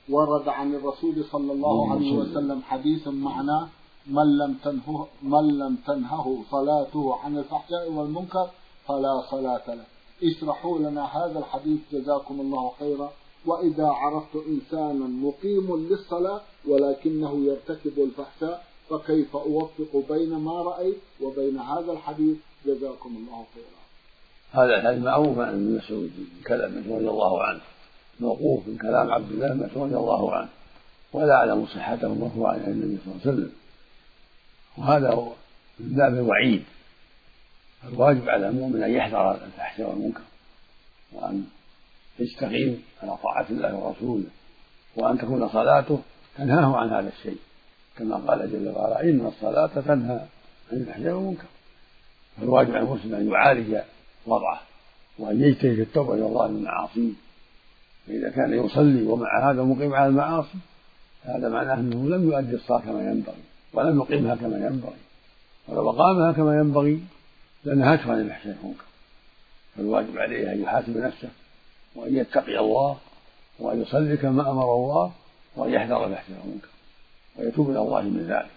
ورد عن الرسول صلى الله عليه وسلم حديث معناه: من لم تنهه صلاته عن الفحشاء والمنكر فلا صلاة له. اشرحوا لنا هذا الحديث جزاكم الله خيرا. وإذا عرفت إنسانا مقيم للصلاة ولكنه يرتكب الفحشاء فكيف أوفق بين ما رأيت وبين هذا الحديث؟ جزاكم الله خيرا. هذا الحديث معروف عن ابن مسعود كلامه رضي الله عنه، موقوف من كلام عبد الله بن مسعود رضي الله عنه، ولا أعلم صحته مرفوعا عن النبي صلى الله عليه وسلم. وهذا هو من باب الوعيد. الواجب على المؤمن أن يحذر الفحشاء والمنكر، وأن يستقيم على طاعة الله ورسوله، وأن تكون صلاته تنهاه عن هذا الشيء، كما قال جل وعلا: إن الصلاة تنهى عن الفحشاء والمنكر. فالواجب على المسلم أن يعالج وضعه، وأن يجتهد في التوبة إلى الله من معاصيه. فإذا كان يصلي ومع هذا مقيم على المعاصي هذا معناه أنه لم يؤدي الصلاة كما ينبغي، ولم يقيمها كما ينبغي، ولو أقامها كما ينبغي لنهته عن الفحشاء والمنكر. فالواجب عليه أن يحاسب نفسه، وأن يتقي الله، وأن يصلي كما أمر الله، وأن يحذر الفحشاء والمنكر، ويتوب إلى الله من ذلك.